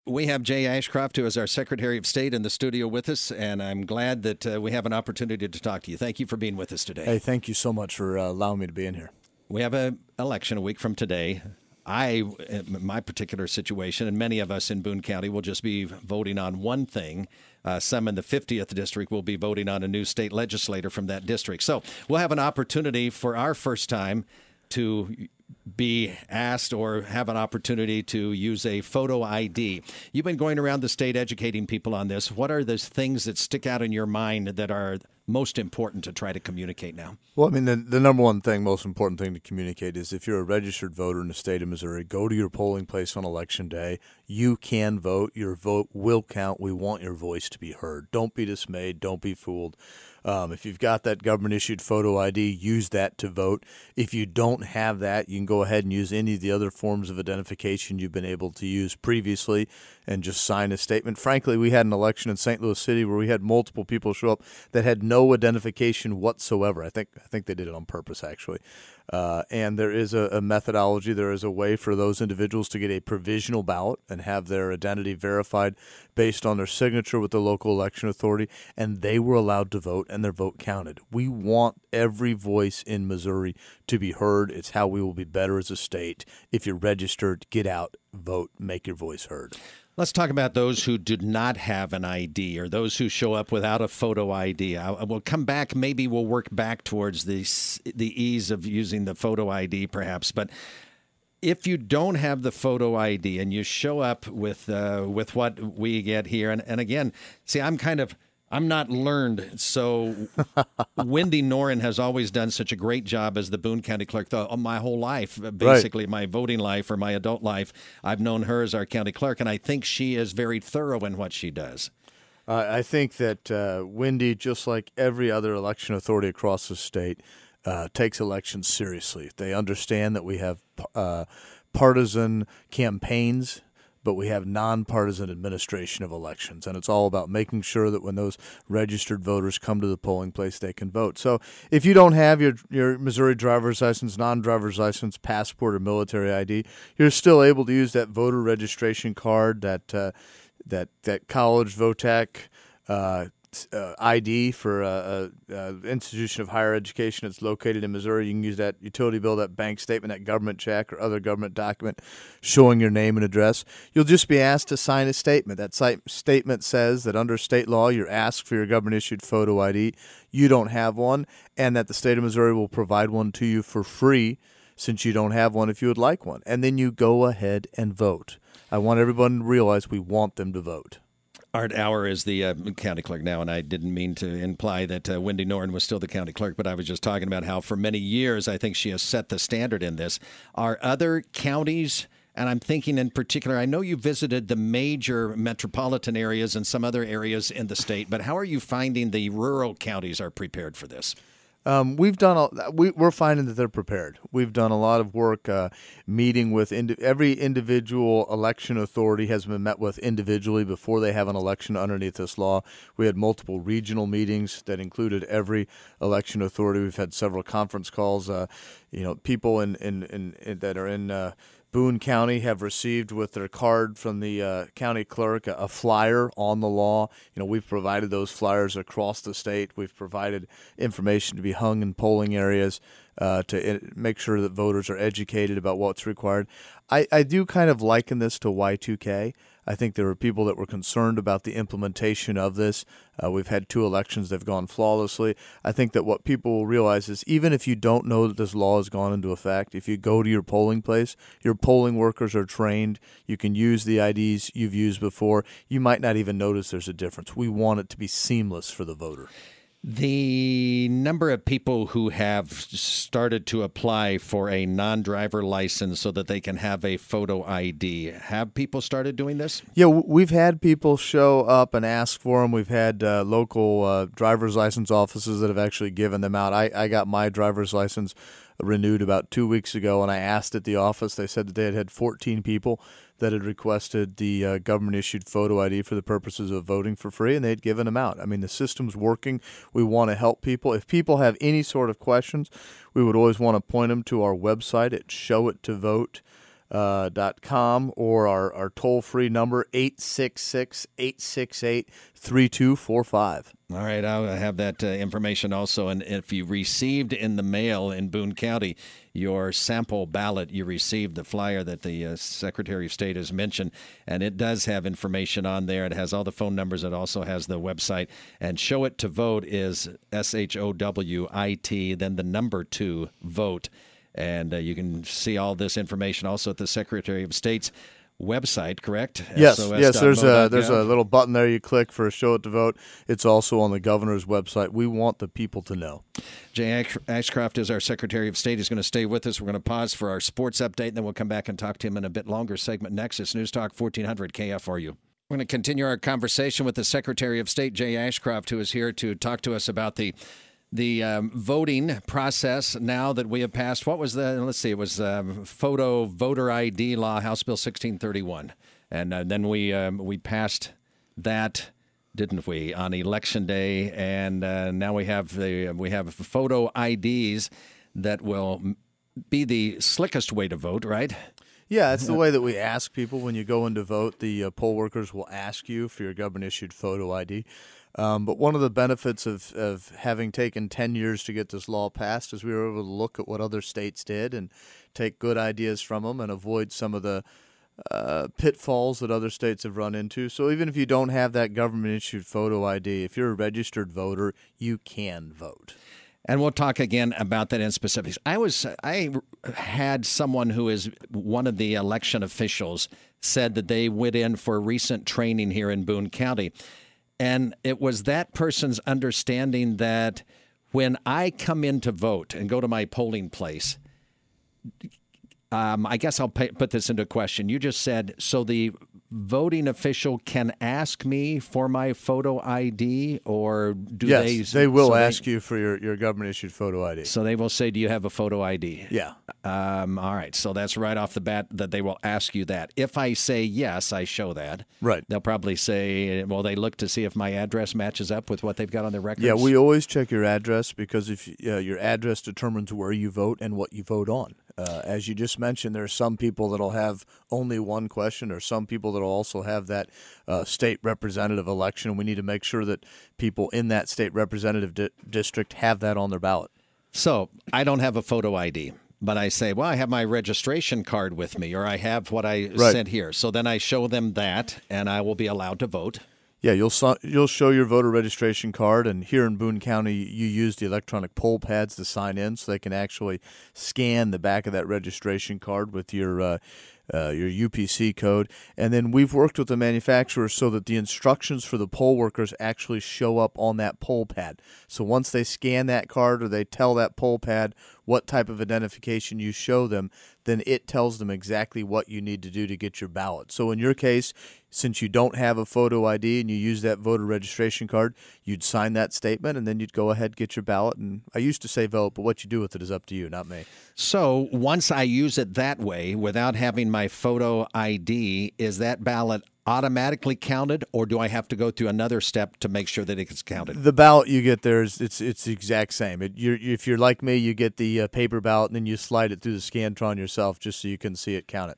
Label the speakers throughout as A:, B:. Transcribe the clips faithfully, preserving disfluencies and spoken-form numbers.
A: We have Jay Ashcroft, who is our Secretary of State, in the studio with us, and I'm glad that uh, we have an opportunity to talk to you. Thank you for being with us today.
B: Hey, thank you so much for uh, allowing me to be in here.
A: We have an election a week from today. I, in my particular situation, and many of us in Boone County, will just be voting on one thing. Uh, some in the fiftieth district will be voting on a new state legislator from that district. So we'll have an opportunity for our first time to be asked or have an opportunity to use a photo I D. You've been going around the state educating people on this. What are those things that stick out in your mind that are most important to try to communicate now?
B: Well, I mean, the, the number one thing, most important thing to communicate is if you're a registered voter in the state of Missouri, go to your polling place on Election Day. You can vote. Your vote will count. We want your voice to be heard. Don't be dismayed. Don't be fooled. Um, if you've got that government-issued photo I D, use that to vote. If you don't have that, you can go ahead and use any of the other forms of identification you've been able to use previously and just sign a statement. Frankly, we had an election in Saint Louis City where we had multiple people show up that had no identification whatsoever. I think I think they did it on purpose, actually. Uh, and there is a, a methodology. There is a way for those individuals to get a provisional ballot and have their identity verified based on their signature with the local election authority, and they were allowed to vote, and their vote counted. We want every voice in Missouri to be heard. It's how we will be better as a state. If you're registered, get out, vote, make your voice heard.
A: Let's talk about those who do not have an I D or those who show up without a photo I D. I, we'll come back. Maybe we'll work back towards the, the ease of using the photo I D perhaps. But if you don't have the photo I D and you show up with uh, with what we get here, and, and again, see, I'm kind of, I'm not learned. So Wendy Noren has always done such a great job as the Boone County Clerk. The, my whole life, basically, right. My voting life or my adult life, I've known her as our county clerk, and I think she is very thorough in what she does.
B: Uh, I think that uh, Wendy, just like every other election authority across the state, uh, takes elections seriously. They understand that we have uh, partisan campaigns, but we have nonpartisan administration of elections, and it's all about making sure that when those registered voters come to the polling place, they can vote. So if you don't have your, your Missouri driver's license, non-driver's license, passport, or military I D, you're still able to use that voter registration card, that uh, that that college VOTAC uh, uh, I D for an uh, uh, institution of higher education that's located in Missouri. You can use that utility bill, that bank statement, that government check, or other government document showing your name and address. You'll just be asked to sign a statement. That statement says that under state law, you're asked for your government-issued photo I D. You don't have one, and that the state of Missouri will provide one to you for free since you don't have one if you would like one. And then you go ahead and vote. I want everyone to realize we want them to vote.
A: Art Auer is the uh, county clerk now, and I didn't mean to imply that uh, Wendy Noren was still the county clerk, but I was just talking about how for many years I think she has set the standard in this. Are other counties, and I'm thinking in particular, I know you visited the major metropolitan areas and some other areas in the state, but how are you finding the rural counties are prepared for this?
B: Um, we've done a, we, we're finding that they're prepared. We've done a lot of work uh, meeting with indi- every individual election authority has been met with individually before they have an election underneath this law. We had multiple regional meetings that included every election authority. We've had several conference calls. Uh, you know, people in, in, in, in that are in uh, Boone County have received with their card from the uh, county clerk a, a flyer on the law. You know, we've provided those flyers across the state. We've provided information to be hung in polling areas uh, to I- make sure that voters are educated about what's required. I, I do kind of liken this to Y two K. I think there were people that were concerned about the implementation of this. Uh, we've had two elections that have gone flawlessly. I think that what people will realize is even if you don't know that this law has gone into effect, if you go to your polling place, your polling workers are trained. You can use the I Ds you've used before. You might not even notice there's a difference. We want it to be seamless for the voter.
A: The number of people who have started to apply for a non-driver license so that they can have a photo I D, have people started doing this?
B: Yeah, we've had people show up and ask for them. We've had uh, local uh, driver's license offices that have actually given them out. I, I got my driver's license renewed about two weeks ago, and I asked at the office. They said that they had had fourteen people that had requested the uh, government-issued photo I D for the purposes of voting for free, and they had given them out. I mean, the system's working. We want to help people. If people have any sort of questions, we would always want to point them to our website at show it to vote uh, dot com or our, our toll-free number, eight six six, eight six eight, three two four five.
A: All right, I'll have that uh, information also. And if you received in the mail in Boone County your sample ballot, you received the flyer that the uh, Secretary of State has mentioned, and it does have information on there. It has all the phone numbers. It also has the website. And Show It to Vote is S H O W I T, then the number two, vote. And uh, you can see all this information also at the Secretary of State's website, correct?
B: Yes,
A: S O S
B: yes. There's a there's
A: gov.
B: a little button there you click for Show It to Vote. It's also on the governor's website. We want the people to know.
A: Jay Ashcroft is our Secretary of State. He's going to stay with us. We're going to pause for our sports update, and then we'll come back and talk to him in a bit longer segment next. It's News Talk fourteen hundred K F R U. We're going to continue our conversation with the Secretary of State, Jay Ashcroft, who is here to talk to us about the The um, voting process now that we have passed. What was the, let's see, it was um, photo voter I D law, House Bill sixteen thirty-one. And uh, then we um, we passed that, didn't we, on Election Day. And uh, now we have the we have photo I Ds that will be the slickest way to vote, right?
B: Yeah, it's the way that we ask people when you go in to vote. The uh, poll workers will ask you for your government-issued photo I D. Um, but one of the benefits of, of having taken ten years to get this law passed is we were able to look at what other states did and take good ideas from them and avoid some of the uh, pitfalls that other states have run into. So even if you don't have that government-issued photo I D, if you're a registered voter, you can vote.
A: And we'll talk again about that in specifics. I was I had someone who is one of the election officials said that they went in for recent training here in Boone County. And it was that person's understanding that when I come in to vote and go to my polling place, um, I guess I'll pay, put this into question. You just said, so the voting official can ask me for my photo I D, or do
B: yes,
A: they?
B: Yes, they will
A: so
B: ask
A: they,
B: you for your, your government-issued photo I D.
A: So they will say, do you have a photo I D?
B: Yeah.
A: Um, all right. So that's right off the bat that they will ask you that. If I say yes, I show that.
B: Right.
A: They'll probably say, well, they look to see if my address matches up with what they've got on their records.
B: Yeah, we always check your address because if uh, your address determines where you vote and what you vote on. Uh, as you just mentioned, there are some people that will have only one question, or some people that will also have that uh, state representative election. We need to make sure that people in that state representative di- district have that on their ballot.
A: So I don't have a photo I D, but I say, well, I have my registration card with me, or I have what I
B: right.
A: sent here. So then I show them that, and I will be allowed to vote.
B: Yeah, you'll you'll show your voter registration card, and here in Boone County, you use the electronic poll pads to sign in, so they can actually scan the back of that registration card with your uh, uh, your U P C code. And then we've worked with the manufacturers so that the instructions for the poll workers actually show up on that poll pad. So once they scan that card or they tell that poll pad what type of identification you show them, then it tells them exactly what you need to do to get your ballot. So in your case, since you don't have a photo I D and you use that voter registration card, you'd sign that statement and then you'd go ahead and get your ballot. And I used to say vote, but what you do with it is up to you, not me.
A: So once I use it that way, without having my photo I D, is that ballot automatically counted, or do I have to go through another step to make sure that it gets counted?
B: The ballot you get there is it's it's the exact same. It, you're, if you're like me, you get the uh, paper ballot and then you slide it through the Scantron yourself just so you can see it count it.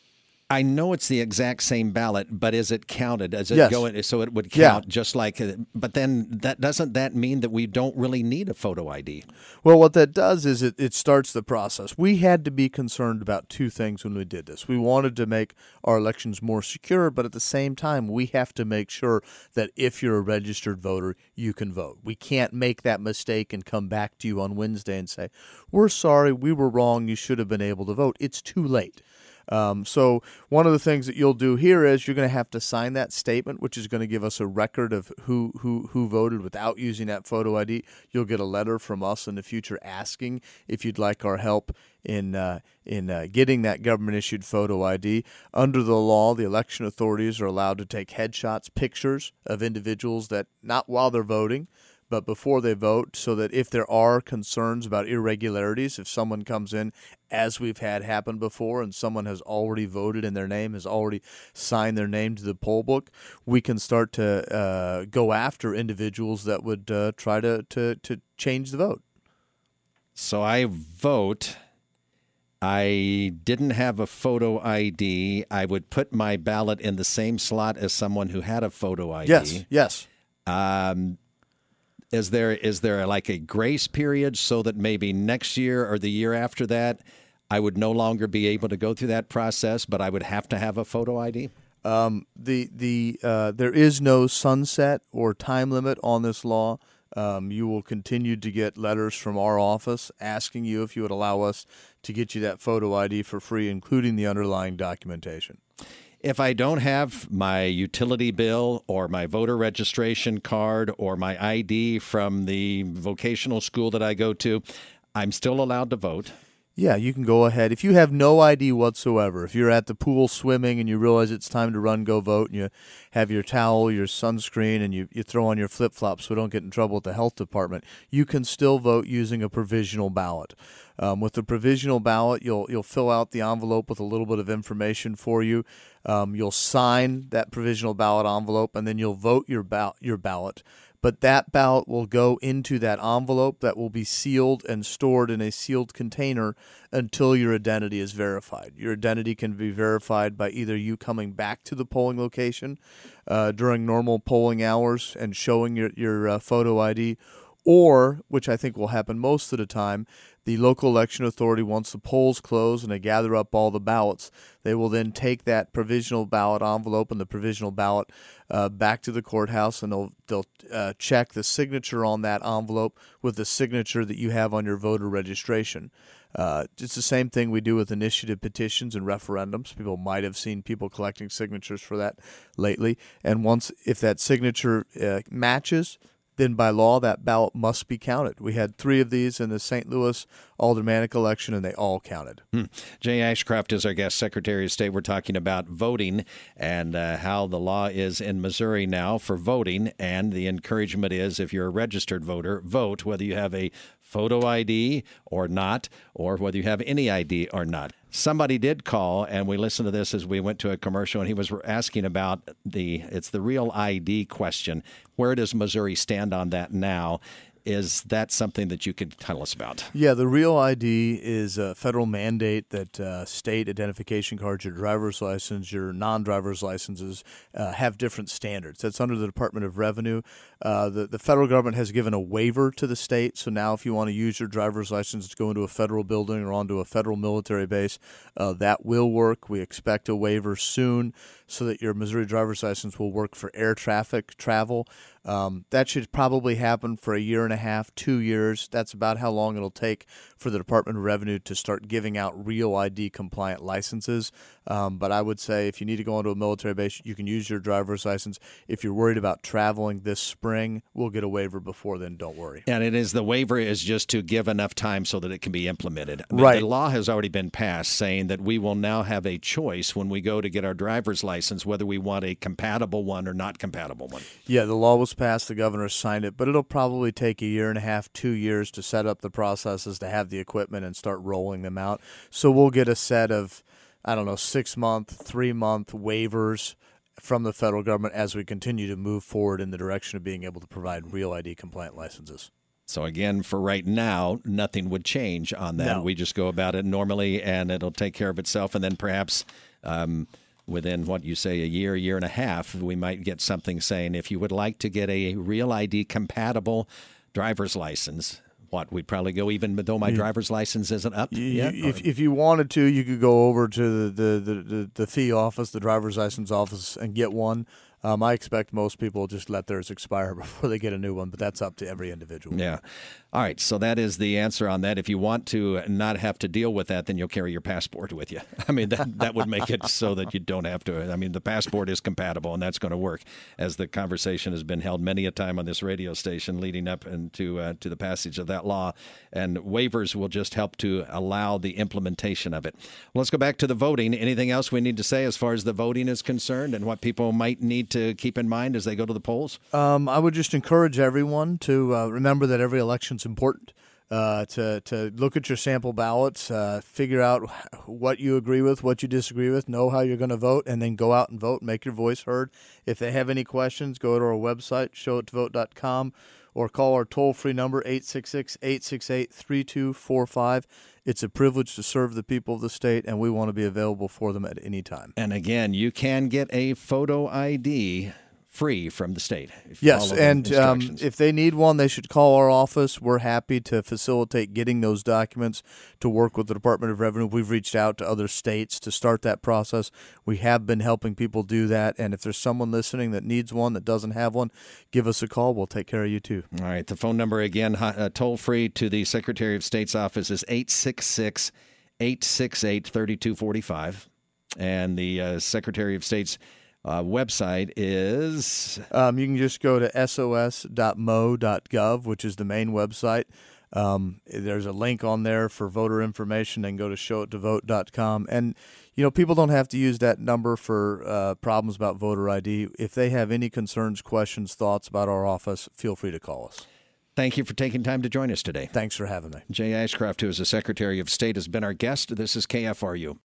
A: I know it's the exact same ballot, but is it counted? Does it
B: yes.
A: go in, so it would count
B: yeah.
A: just like? But then that doesn't that mean that we don't really need a photo I D?
B: Well, what that does is it, it starts the process. We had to be concerned about two things when we did this. We wanted to make our elections more secure, but at the same time, we have to make sure that if you're a registered voter, you can vote. We can't make that mistake and come back to you on Wednesday and say, we're sorry, we were wrong, you should have been able to vote. It's too late. Um, so one of the things that you'll do here is you're going to have to sign that statement, which is going to give us a record of who, who, who voted without using that photo I D. You'll get a letter from us in the future asking if you'd like our help in uh, in uh, getting that government-issued photo I D. Under the law, the election authorities are allowed to take headshots, pictures of individuals that, not while they're voting, but before they vote, so that if there are concerns about irregularities, if someone comes in, as we've had happen before, and someone has already voted in their name, has already signed their name to the poll book, we can start to uh, go after individuals that would uh, try to, to, to change the vote.
A: So I vote, I didn't have a photo I D, I would put my ballot in the same slot as someone who had a photo I D.
B: Yes, yes.
A: Um, is there is there like a grace period so that maybe next year or the year after that, I would no longer be able to go through that process, but I would have to have a photo I D?
B: Um, the the uh, there is no sunset or time limit on this law. Um, you will continue to get letters from our office asking you if you would allow us to get you that photo I D for free, including the underlying documentation.
A: If I don't have my utility bill or my voter registration card or my I D from the vocational school that I go to, I'm still allowed to vote.
B: Yeah, you can go ahead. If you have no I D whatsoever, if you're at the pool swimming and you realize it's time to run, go vote, and you have your towel, your sunscreen, and you, you throw on your flip-flops so don't get in trouble at the health department, you can still vote using a provisional ballot. Um, with the provisional ballot, you'll you'll fill out the envelope with a little bit of information for you. Um, you'll sign that provisional ballot envelope, and then you'll vote your ba- your ballot. But that ballot will go into that envelope that will be sealed and stored in a sealed container until your identity is verified. Your identity can be verified by either you coming back to the polling location uh, during normal polling hours and showing your, your uh, photo I D, or, which I think will happen most of the time, the local election authority, once the polls close and they gather up all the ballots, they will then take that provisional ballot envelope and the provisional ballot uh, back to the courthouse, and they'll they'll uh, check the signature on that envelope with the signature that you have on your voter registration. Uh, it's the same thing we do with initiative petitions and referendums. People might have seen people collecting signatures for that lately, and once if that signature uh, matches, then by law, that ballot must be counted. We had three of these in the Saint Louis aldermanic election, and they all counted.
A: Hmm. Jay Ashcroft is our guest, Secretary of State. We're talking about voting and uh, how the law is in Missouri now for voting, and the encouragement is if you're a registered voter, vote, whether you have a photo I D or not, or whether you have any I D or not. Somebody did call, and we listened to this as we went to a commercial, and he was asking about the, it's the real I D question. Where does Missouri stand on that now? Is that something that you could tell us about?
B: Yeah, the real I D is a federal mandate that uh, state identification cards, your driver's license, your non-driver's licenses uh, have different standards. That's under the Department of Revenue. Uh, the, the federal government has given a waiver to the state, so now if you want to use your driver's license to go into a federal building or onto a federal military base, uh, that will work. We expect a waiver soon so that your Missouri driver's license will work for air traffic travel. Um, that should probably happen for a year and a half, two years. That's about how long it'll take for the Department of Revenue to start giving out real I D compliant licenses. Um, but I would say if you need to go into a military base, you can use your driver's license. If you're worried about traveling this spring, we'll get a waiver before then. Don't worry.
A: And it is the waiver is just to give enough time so that it can be implemented. I mean,
B: right.
A: The law has already been passed saying that we will now have a choice when we go to get our driver's license whether we want a compatible one or not compatible one.
B: Yeah, the law was passed. The governor signed it, but it'll probably take a year and a half, two years to set up the processes to have the equipment and start rolling them out. So we'll get a set of, I don't know, six-month, three-month waivers from the federal government as we continue to move forward in the direction of being able to provide real I D compliant licenses.
A: So again, for right now, nothing would change on that.
B: No.
A: We just go about it normally, and it'll take care of itself. And then perhaps um, within, what you say, a year, year and a half, we might get something saying, if you would like to get a real I D compatible driver's license, what, we'd probably go even though my driver's license isn't up
B: you,
A: yet?
B: If, if you wanted to, you could go over to the, the, the, the, the fee office, the driver's license office, and get one. Um, I expect most people just let theirs expire before they get a new one, but that's up to every individual.
A: Yeah. All right. So that is the answer on that. If you want to not have to deal with that, then you'll carry your passport with you. I mean, that, that would make it so that you don't have to. I mean, the passport is compatible, and that's going to work, as the conversation has been held many a time on this radio station leading up into uh, to the passage of that law. And waivers will just help to allow the implementation of it. Well, let's go back to the voting. Anything else we need to say as far as the voting is concerned and what people might need to keep in mind as they go to the polls?
B: Um, I would just encourage everyone to uh, remember that every election's important. Uh, to to look at your sample ballots, uh, figure out what you agree with, what you disagree with, know how you're going to vote, and then go out and vote, make your voice heard. If they have any questions, go to our website, show it to vote dot com, or call our toll-free number, eight six six, eight six eight, three two four five. It's a privilege to serve the people of the state, and we want to be available for them at any time.
A: And again, you can get a photo I D free from the state. If you
B: Yes,
A: follow the
B: and um,
A: instructions.
B: if they need one, they should call our office. We're happy to facilitate getting those documents to work with the Department of Revenue. We've reached out to other states to start that process. We have been helping people do that, and if there's someone listening that needs one that doesn't have one, give us a call. We'll take care of you too.
A: All right, the phone number again, uh, toll-free to the Secretary of State's office is eight six six, eight six eight, three two four five, and the uh, Secretary of State's Uh, website is?
B: Um, you can just go to S O S dot M O dot gov, which is the main website. Um, there's a link on there for voter information, and go to show it to vote dot com. And, you know, people don't have to use that number for uh, problems about voter I D. If they have any concerns, questions, thoughts about our office, feel free to call us.
A: Thank you for taking time to join us today.
B: Thanks for having me.
A: Jay Ashcroft, who is the Secretary of State, has been our guest. This is K F R U.